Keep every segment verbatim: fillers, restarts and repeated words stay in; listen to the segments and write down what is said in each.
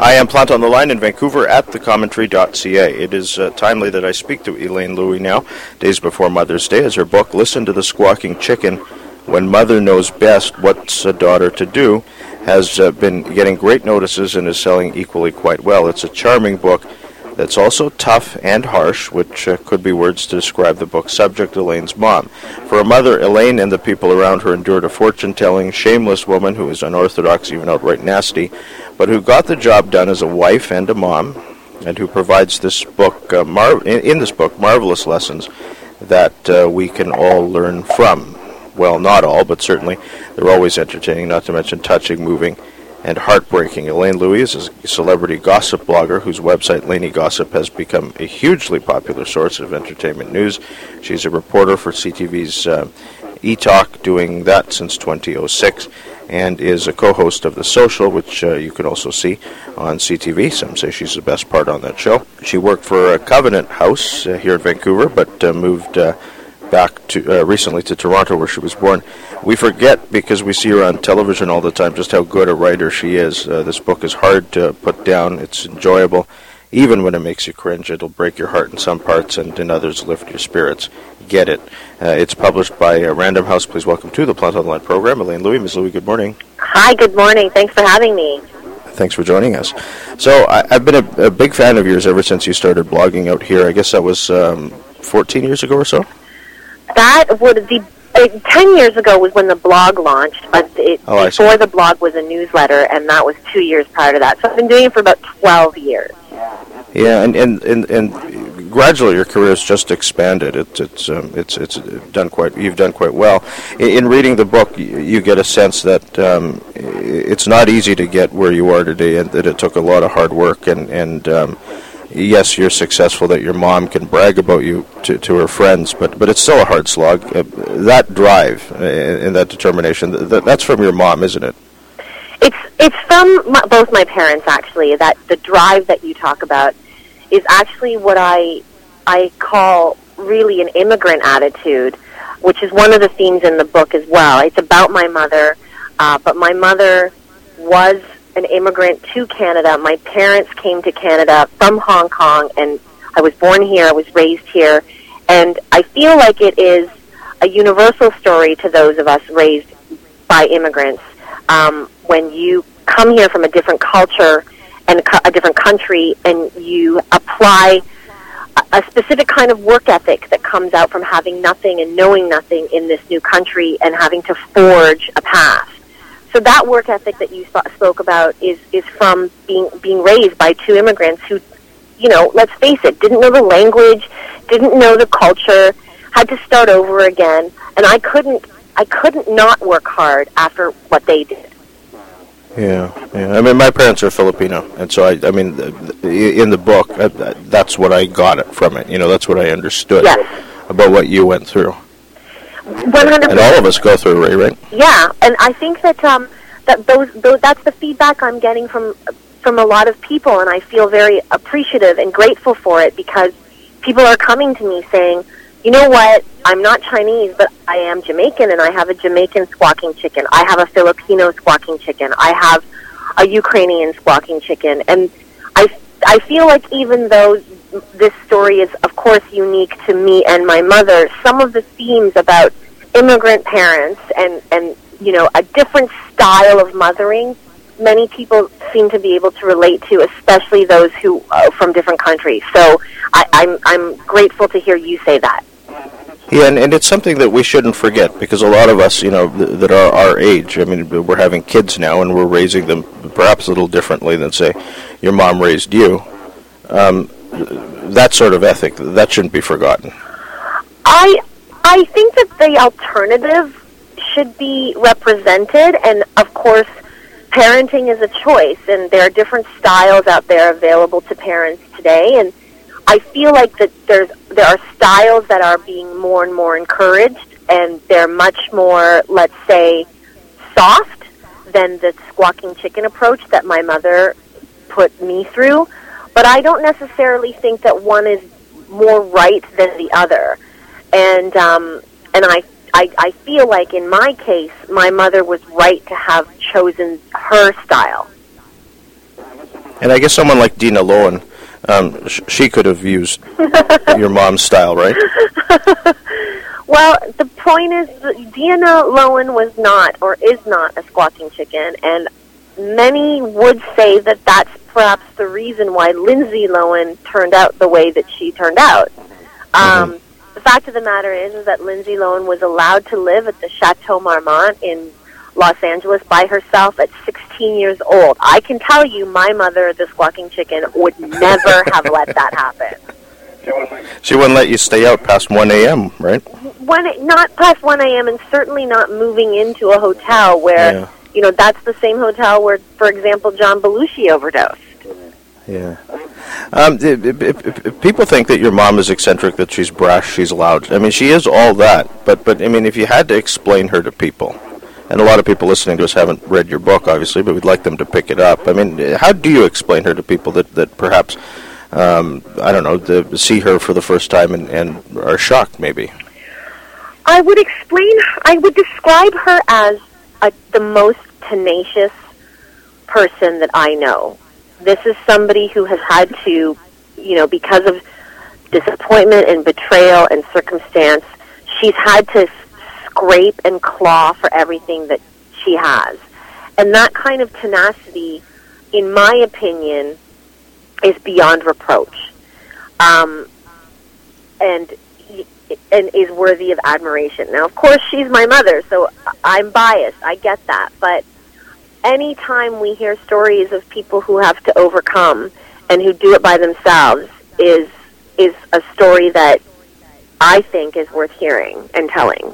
I am Plant on the Line in Vancouver at the commentary dot c a. It is uh, timely that I speak to Elaine Louie now, days before Mother's Day, as her book, Listen to the Squawking Chicken, When Mother Knows Best, What's a Daughter to Do, has uh, been getting great notices and is selling equally quite well. It's a charming book that's also tough and harsh, which uh, could be words to describe the book's subject, Elaine's mom. For a mother, Elaine and the people around her endured a fortune-telling, shameless woman who is unorthodox, even outright nasty, but who got the job done as a wife and a mom, and who provides this book, uh, mar- in, in this book, marvelous lessons that uh, we can all learn from. Well, not all, but certainly they're always entertaining, not to mention touching, moving, and heartbreaking. Elaine Louie is a celebrity gossip blogger whose website, Laney Gossip, has become a hugely popular source of entertainment news. She's a reporter for C T V's uh, E-Talk, doing that since twenty oh six, and is a co-host of The Social, which uh, you can also see on C T V. Some say she's the best part on that show. She worked for uh, Covenant House uh, here in Vancouver, but uh, moved uh, back to uh, recently to Toronto, where she was born. We forget, because we see her on television all the time, just how good a writer she is. Uh, this book is hard to put down. It's enjoyable. Even when it makes you cringe, it'll break your heart in some parts, and in others lift your spirits. Get it. Uh, it's published by uh, Random House. Please welcome to the Plant on the Line program, Elaine Louie. Miz Louie, good morning. Hi, good morning. Thanks for having me. Thanks for joining us. So I, I've been a, a big fan of yours ever since you started blogging out here. I guess that was um, fourteen years ago or so? That would be, uh, ten years ago was when the blog launched, but it, oh, before the blog was a newsletter, and that was two years prior to that. So I've been doing it for about twelve years. Yeah, and and, and, and gradually your career has just expanded. It, it's um, it's it's done quite. You've done quite well. In, in reading the book, you, you get a sense that um, it's not easy to get where you are today, and that it took a lot of hard work. And and um, yes, you're successful. That your mom can brag about you to, to her friends, but but it's still a hard slog. Uh, that drive uh, and that determination, th- that's from your mom, isn't it? It's it's from my, both my parents, actually. That the drive that you talk about is actually what I I call really an immigrant attitude, which is one of the themes in the book as well. It's about my mother, uh, but my mother was an immigrant to Canada. My parents came to Canada from Hong Kong, and I was born here, I was raised here, and I feel like it is a universal story to those of us raised by immigrants. Um, when you come here from a different culture and a different country, and you apply a specific kind of work ethic that comes out from having nothing and knowing nothing in this new country and having to forge a path. So that work ethic that you spoke about is, is from being being raised by two immigrants who, you know, let's face it, didn't know the language, didn't know the culture, had to start over again, and I couldn't I couldn't not work hard after what they did. Yeah, yeah. I mean, my parents are Filipino, and so I, I mean, the, the, in the book, I, that's what I got it from it. You know, that's what I understood yes. about what you went through. one hundred percent. And all of us go through, Ray, right? Yeah, and I think that um, that those, those that's the feedback I'm getting from from a lot of people, and I feel very appreciative and grateful for it, because people are coming to me saying, you know what, I'm not Chinese, but I am Jamaican, and I have a Jamaican squawking chicken. I have a Filipino squawking chicken. I have a Ukrainian squawking chicken. And I, I feel like even though this story is, of course, unique to me and my mother, some of the themes about immigrant parents and, and you know, a different style of mothering, many people seem to be able to relate to, especially those who are from different countries. So I, I'm, I'm grateful to hear you say that. Yeah, and, and it's something that we shouldn't forget, because a lot of us, you know, th- that are our age, I mean, we're having kids now, and we're raising them perhaps a little differently than, say, your mom raised you. Um, that sort of ethic, that shouldn't be forgotten. I I think that the alternative should be represented, and, of course, parenting is a choice, and there are different styles out there available to parents today, and I feel like that there's there are styles that are being more and more encouraged, and they're much more, let's say, soft than the squawking chicken approach that my mother put me through. But I don't necessarily think that one is more right than the other. And um, and I, I I feel like in my case, my mother was right to have chosen her style. And I guess someone like Dina Lohan, um, sh- she could have used your mom's style, right? Well, the point is that Dina Lohan was not or is not a squawking chicken, and many would say that that's perhaps the reason why Lindsay Lohan turned out the way that she turned out. Um, mm-hmm. The fact of the matter is, is that Lindsay Lohan was allowed to live at the Chateau Marmont in Los Angeles by herself at sixteen years old. I can tell you, my mother, the squawking chicken, would never have let that happen. She wouldn't let you stay out past one a.m., right? One, not past one a.m., and certainly not moving into a hotel where, yeah. you know, that's the same hotel where, for example, John Belushi overdosed. Yeah. Um, it, it, it, people think that your mom is eccentric, that she's brash, she's loud. I mean, she is all that. But, but I mean, if you had to explain her to people, and a lot of people listening to us haven't read your book, obviously, but we'd like them to pick it up. I mean, how do you explain her to people that, that perhaps, um, I don't know, to see her for the first time and, and are shocked, maybe? I would explain, I would describe her as a, the most tenacious person that I know. This is somebody who has had to, you know, because of disappointment and betrayal and circumstance, she's had to scrape and claw for everything that she has. And that kind of tenacity, in my opinion, is beyond reproach. Um, and and is worthy of admiration. Now, of course, she's my mother, so I'm biased. I get that. But anytime we hear stories of people who have to overcome and who do it by themselves is is a story that I think is worth hearing and telling.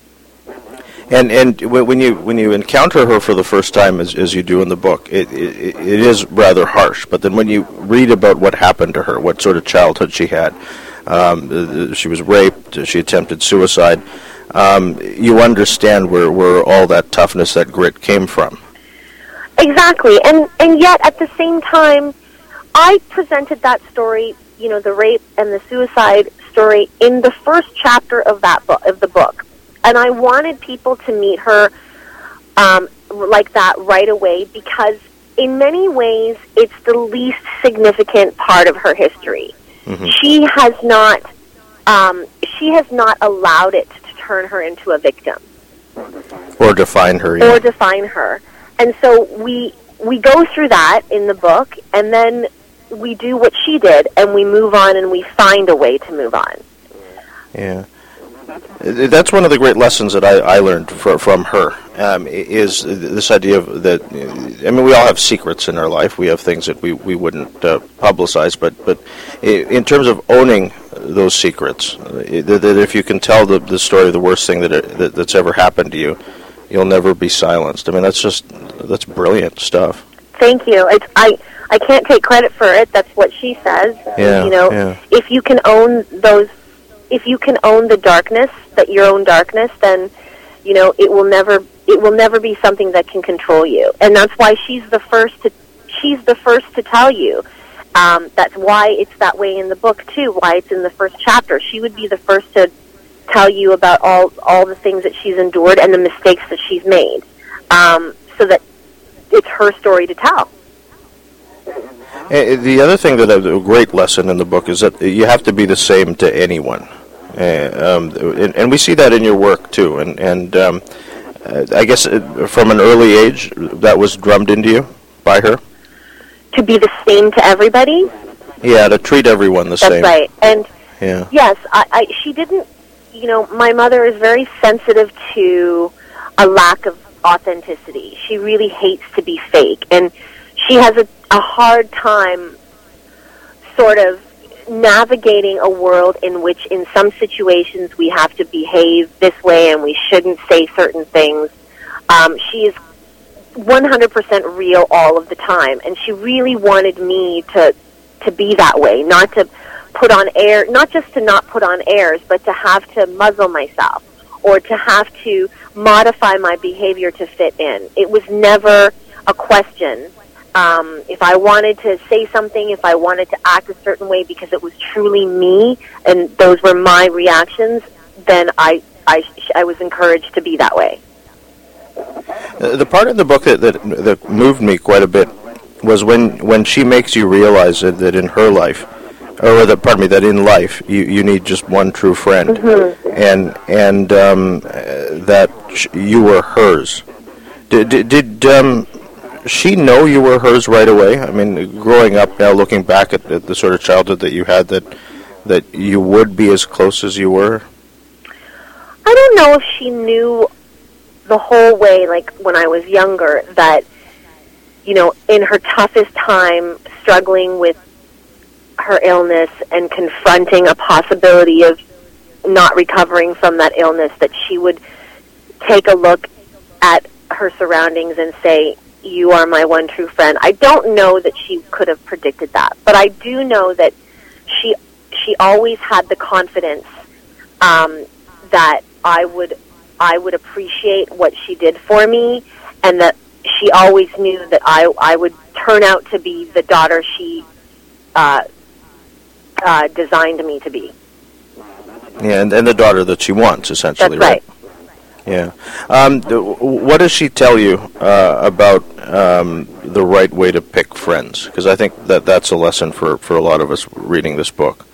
And and when you when you encounter her for the first time, as as you do in the book, it, it it is rather harsh. But then when you read about what happened to her, what sort of childhood she had, um, she was raped, she attempted suicide, um, you understand where where all that toughness, that grit came from. Exactly, and and yet at the same time, I presented that story, you know, the rape and the suicide story, in the first chapter of that book, of the book. And I wanted people to meet her um, like that right away because in many ways it's the least significant part of her history. Mm-hmm. She has not um, she has not allowed it to turn her into a victim. Or define her. Yeah. Or define her. And so we we go through that in the book, and then we do what she did, and we move on, and we find a way to move on. Yeah. That's one of the great lessons that I, I learned for, from her, um, is this idea of that, I mean, we all have secrets in our life. We have things that we, we wouldn't uh, publicize, but, but in terms of owning those secrets, that if you can tell the, the story of the worst thing that, it, that that's ever happened to you, you'll never be silenced. I mean, that's just, that's brilliant stuff. Thank you. It's, I, I can't take credit for it. That's what she says. Yeah, you know, yeah. If you can own those If you can own the darkness, that your own darkness, then, you know, it will never it will never be something that can control you. And that's why she's the first to she's the first to tell you. Um, that's why it's that way in the book too. Why it's in the first chapter. She would be the first to tell you about all all the things that she's endured and the mistakes that she's made, um, so that it's her story to tell. The other thing that a great lesson in the book is that you have to be the same to anyone, uh, um, and, and we see that in your work too. And and um, uh, I guess from an early age that was drummed into you by her. To be the same to everybody. Yeah, to treat everyone the That's same. That's right. And yeah. yes, I, I, she didn't. You know, my mother is very sensitive to a lack of authenticity. She really hates to be fake, and she has a, a hard time sort of navigating a world in which in some situations we have to behave this way and we shouldn't say certain things. Um, she is one hundred percent real all of the time, and she really wanted me to to be that way, not to put on air, not just to not put on airs, but to have to muzzle myself or to have to modify my behavior to fit in. It was never a question. Um, if I wanted to say something, if I wanted to act a certain way because it was truly me and those were my reactions, then I, I, I was encouraged to be that way. Uh, the part of the book that, that that moved me quite a bit was when when she makes you realize that, that in her life, or that, pardon me, that in life you, you need just one true friend, Mm-hmm. and and um, uh, that sh- you were hers. Did did, did um, she know you were hers right away? I mean, growing up now, looking back at, at the sort of childhood that you had, that that you would be as close as you were. I don't know if she knew the whole way, like when I was younger, that, you know, in her toughest time, struggling with her illness and confronting a possibility of not recovering from that illness, that she would take a look at her surroundings and say, you are my one true friend. I don't know that she could have predicted that, but I do know that she she always had the confidence um, that I would I would appreciate what she did for me, and that she always knew that I I would turn out to be the daughter she uh, uh, designed me to be. Yeah, and, and the daughter that she wants, essentially. That's right. Yeah. Um, th- what does she tell you uh, about um, the right way to pick friends? Because I think that that's a lesson for, for a lot of us reading this book.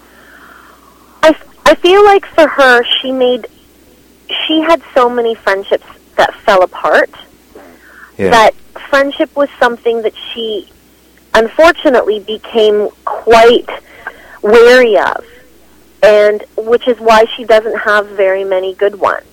I, I feel like for her, she made, she had so many friendships that fell apart, Yeah. that friendship was something that she unfortunately became quite wary of, and which is why she doesn't have very many good ones.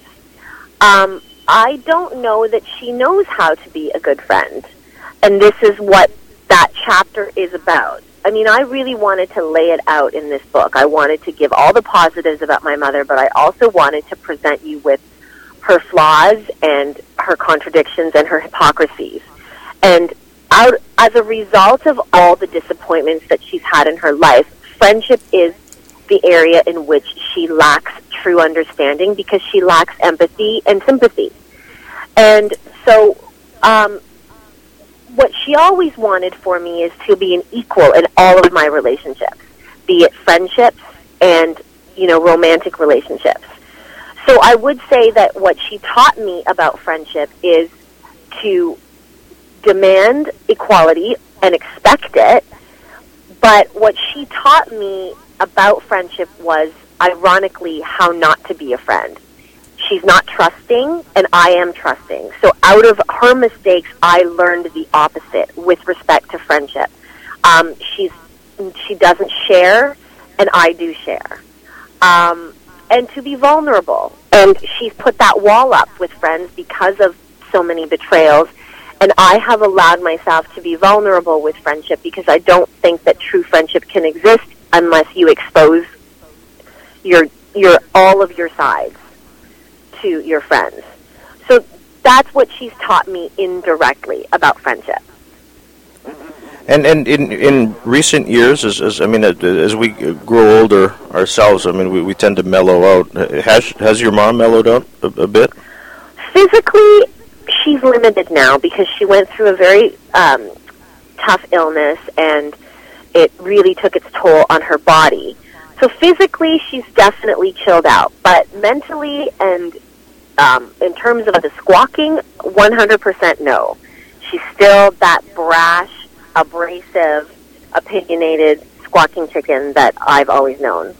Um, I don't know that she knows how to be a good friend, and this is what that chapter is about. I mean, I really wanted to lay it out in this book. I wanted to give all the positives about my mother, but I also wanted to present you with her flaws and her contradictions and her hypocrisies. And out, as a result of all the disappointments that she's had in her life, friendship is the area in which she lacks true understanding, because she lacks empathy and sympathy. And so um, what she always wanted for me is to be an equal in all of my relationships, be it friendships and, you know, romantic relationships. So I would say that what she taught me about friendship is to demand equality and expect it, but what she taught me about friendship was, ironically, how not to be a friend. She's not trusting, and I am trusting. So out of her mistakes, I learned the opposite with respect to friendship. Um, she's she doesn't share, and I do share. Um, and to be vulnerable. And she's put that wall up with friends because of so many betrayals. And I have allowed myself to be vulnerable with friendship, because I don't think that true friendship can exist unless you expose your your all of your sides to your friends. So that's what she's taught me indirectly about friendship. And and in in recent years, as, as I mean, as we grow older ourselves, I mean, we, we tend to mellow out. Has has your mom mellowed out a, a bit? Physically, she's limited now because she went through a very um, tough illness, and it really took its toll on her body. So physically, she's definitely chilled out, but mentally and um, in terms of the squawking, one hundred percent no. She's still that brash, abrasive, opinionated, squawking chicken that I've always known.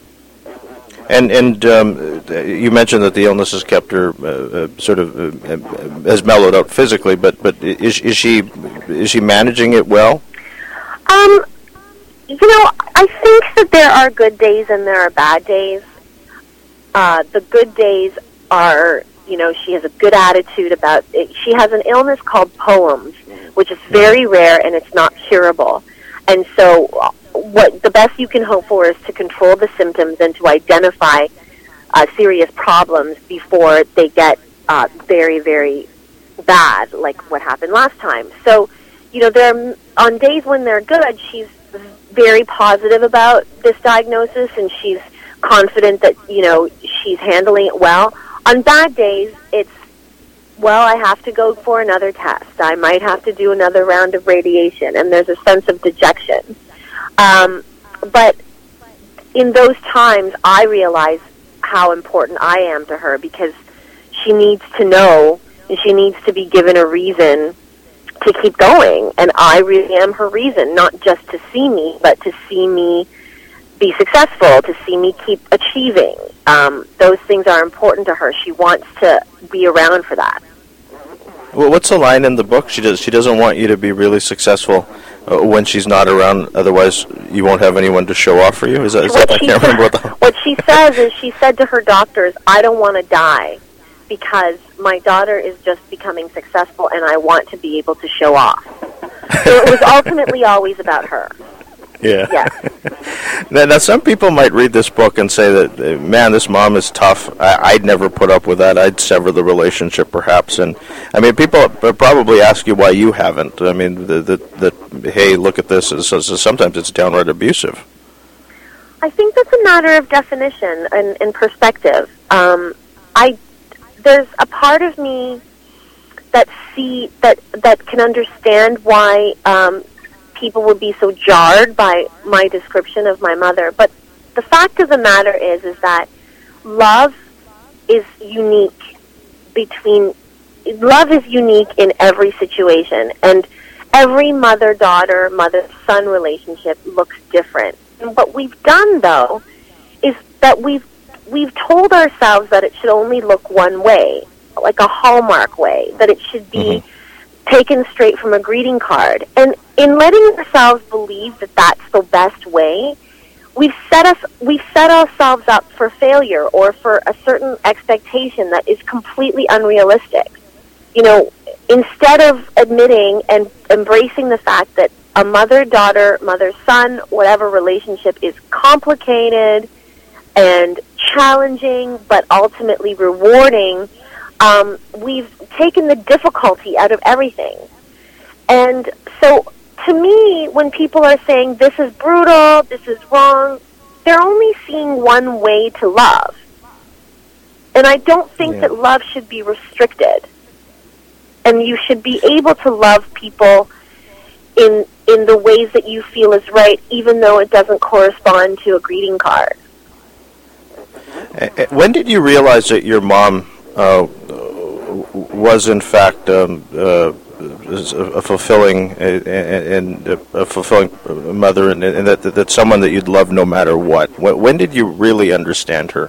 And and um, you mentioned that the illness has kept her uh, uh, sort of uh, uh, has mellowed out physically, but but is is she is she managing it well? Um, you know, I think that there are good days and there are bad days. Uh, the good days are, you know, she has a good attitude about it. She has an illness called POEMS, which is very rare and it's not curable. And so what the best you can hope for is to control the symptoms and to identify uh, serious problems before they get uh, very, very bad, like what happened last time. So, you know, there on days when they're good, she's very positive about this diagnosis, and she's confident that, you know, she's handling it well. On bad days, it's, well, I have to go for another test. I might have to do another round of radiation, and there's a sense of dejection. Um, but in those times, I realize how important I am to her, because she needs to know, and she needs to be given a reason to keep going. And I really am her reason, not just to see me, but to see me be successful, to see me keep achieving. Um, those things are important to her. She wants to be around for that. Well, what's the line in the book? She does. She doesn't want you to be really successful uh, when she's not around. Otherwise, you won't have anyone to show off for you. Is that? Is that I can't remember what the. What she says is, she said to her doctors, "I don't want to die because my daughter is just becoming successful, and I want to be able to show off." So it was ultimately always about her. Yeah. Yes. now, now, some people might read this book and say that, uh, man, this mom is tough. I, I'd never put up with that. I'd sever the relationship, perhaps. And I mean, people probably ask you why you haven't. I mean, the, the, the hey, look at this. So, so sometimes it's downright abusive. I think that's a matter of definition and, and perspective. Um, I there's a part of me that see that that can understand why. Um, people would be so jarred by my description of my mother. But the fact of the matter is, is that love is unique between, love is unique in every situation. And every mother-daughter, mother-son relationship looks different. And what we've done, though, is that we've, we've told ourselves that it should only look one way, like a Hallmark way, that it should be mm-hmm. taken straight from a greeting card. And in letting ourselves believe that that's the best way, we've set us we've set ourselves up for failure or for a certain expectation that is completely unrealistic. You know, instead of admitting and embracing the fact that a mother-daughter, mother-son, whatever relationship is complicated and challenging but ultimately rewarding, um, we've taken the difficulty out of everything. And so, to me, when people are saying, this is brutal, this is wrong, they're only seeing one way to love. And I don't think yeah. that love should be restricted. And you should be able to love people in in the ways that you feel is right, even though it doesn't correspond to a greeting card. When did you realize that your mom uh, was, in fact, um, uh, a fulfilling and a fulfilling mother, and, and that that's someone that you'd love no matter what? When did you really understand her?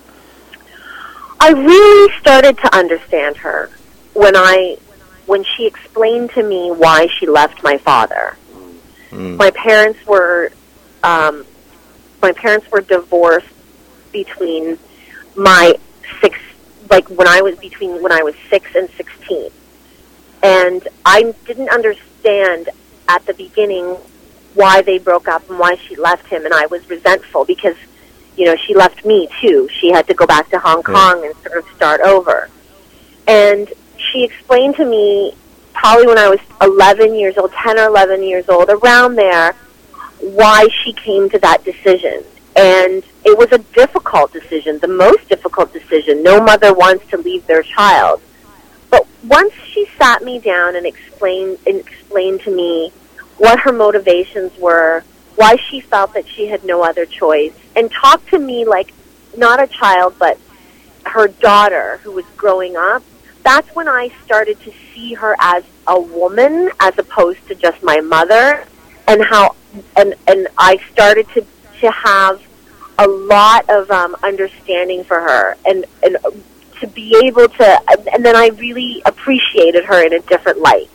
I really started to understand her when I when she explained to me why she left my father. Mm. My parents were um, my parents were divorced between my six like when I was between when I was six and sixteen. And I didn't understand at the beginning why they broke up and why she left him, and I was resentful because, you know, she left me too. She had to go back to Hong Kong yeah. and sort of start over. And she explained to me, probably when I was eleven years old, ten or eleven years old, around there, why she came to that decision. And it was a difficult decision, the most difficult decision. No mother wants to leave their child. But once she sat me down and explained and explained to me what her motivations were, why she felt that she had no other choice, and talked to me like not a child but her daughter who was growing up, that's when I started to see her as a woman as opposed to just my mother, and how and and I started to to have a lot of um, understanding for her, and and. to be able to, and then I really appreciated her in a different light.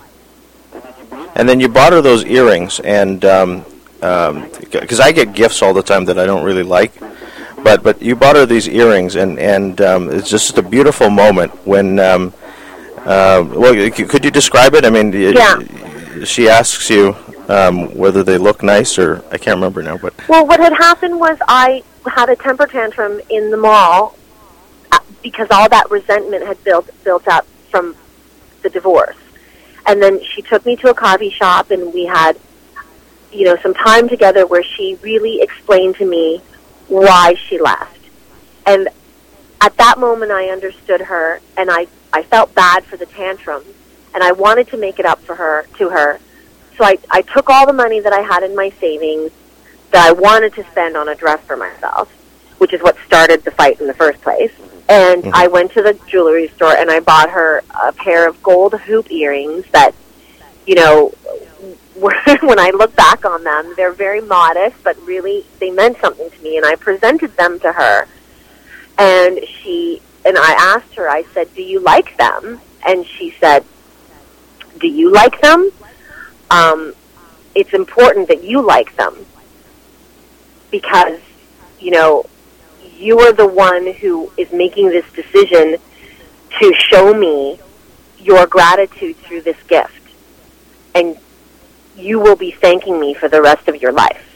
And then you bought her those earrings, and um, um, because I get gifts all the time that I don't really like, but but you bought her these earrings, and and um, it's just a beautiful moment when. Um, uh, well, could you describe it? I mean, yeah. she asks you um, whether they look nice, or I can't remember now. But well, what had happened was I had a temper tantrum in the mall, because all that resentment had built built up from the divorce. And then she took me to a coffee shop, and we had, you know, some time together where she really explained to me why she left. And at that moment, I understood her, and I, I felt bad for the tantrum, and I wanted to make it up for her to her. So I, I took all the money that I had in my savings that I wanted to spend on a dress for myself, which is what started the fight in the first place. And mm-hmm. I went to the jewelry store and I bought her a pair of gold hoop earrings that you know, when I look back on them, they're very modest, but really they meant something to me. And I presented them to her, and she and I asked her. I said, "Do you like them?" And she said, "Do you like them? Um, it's important that you like them because, you know, you are the one who is making this decision to show me your gratitude through this gift, and you will be thanking me for the rest of your life."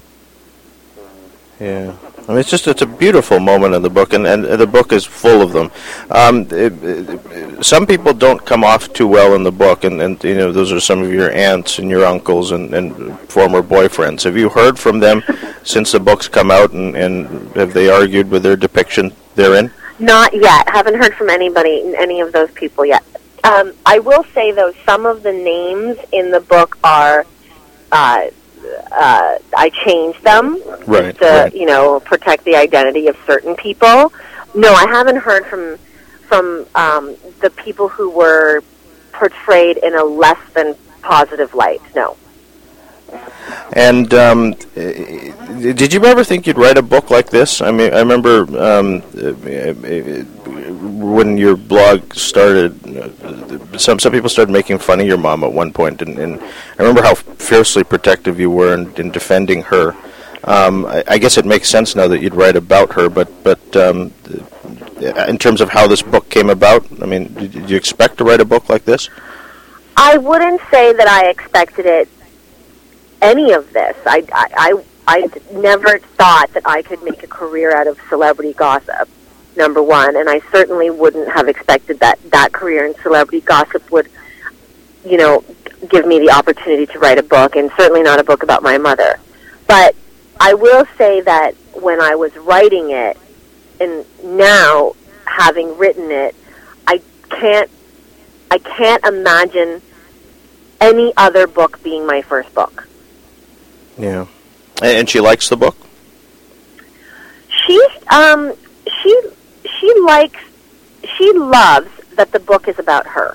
Yeah. I mean, it's just, it's a beautiful moment in the book, and, and the book is full of them. Um, it, it, some people don't come off too well in the book, and, and you know, those are some of your aunts and your uncles and, and former boyfriends. Have you heard from them since the book's come out, and, and have they argued with their depiction therein? Not yet. Haven't heard from anybody, any of those people yet. Um, I will say, though, some of the names in the book are, uh, uh, I changed them right, to, right. you know, protect the identity of certain people. No, I haven't heard from from um, the people who were portrayed in a less than positive light. No. And um, did you ever think you'd write a book like this? I mean, I remember um, when your blog started, some some people started making fun of your mom at one point, and, and I remember how fiercely protective you were in, in defending her. Um, I, I guess it makes sense now that you'd write about her, but but um, in terms of how this book came about, I mean, did, did you expect to write a book like this? I wouldn't say that I expected it. Any of this. I, I, I, I never thought that I could make a career out of celebrity gossip, number one, and I certainly wouldn't have expected that that career in celebrity gossip would, you know, give me the opportunity to write a book, and certainly not a book about my mother. But I will say that when I was writing it, and now having written it, I can't, I can't imagine any other book being my first book. Yeah, and she likes the book. She, um, she, she likes, she loves that the book is about her.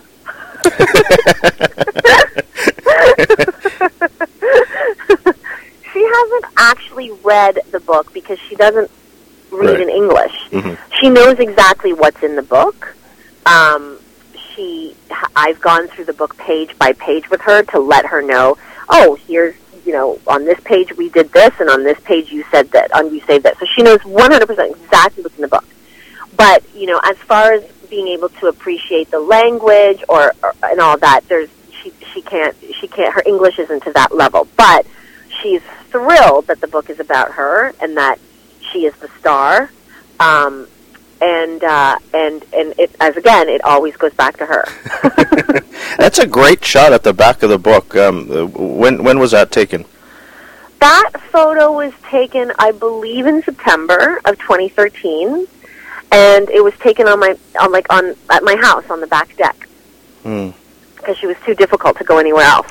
She hasn't actually read the book because she doesn't read right. in English. Mm-hmm. She knows exactly what's in the book. Um, she, I've gone through the book page by page with her to let her know. Oh, here's. You know, on this page we did this, and on this page you said that, and you say that. So she knows one hundred percent exactly what's in the book. But, you know, as far as being able to appreciate the language or, or and all that, there's she she can't she can't her English isn't to that level. But she's thrilled that the book is about her and that she is the star. Um, and uh, and and it, as again, it always goes back to her. That's a great shot at the back of the book. Um, when when was that taken? That photo was taken, I believe, in September of twenty thirteen, and it was taken on my on like on at my house on the back deck because mm. she was too difficult to go anywhere else.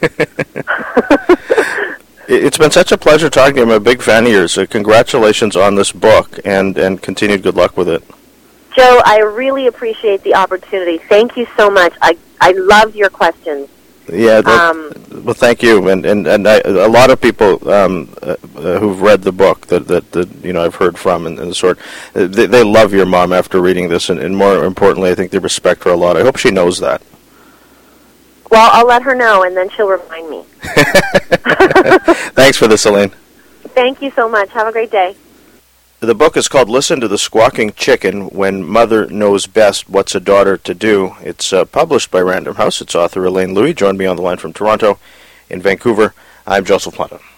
It's been such a pleasure talking to you. I'm a big fan of yours. So congratulations on this book, and, and continued good luck with it. Joe, I really appreciate the opportunity. Thank you so much. I I love your questions. Yeah, that, um, well, thank you. And and, and I, a lot of people um, uh, who've read the book that, that, that you know I've heard from and, and the sort, they, they love your mom after reading this, and, and more importantly, I think they respect her a lot. I hope she knows that. Well, I'll let her know, and then she'll remind me. Thanks for this, Elaine. Thank you so much. Have a great day. The book is called Listen to the Squawking Chicken, When Mother Knows Best, What's a Daughter to Do. It's uh, published by Random House. Its author, Elaine Louie, joined me on the line from Toronto. In Vancouver, I'm Joseph Planta.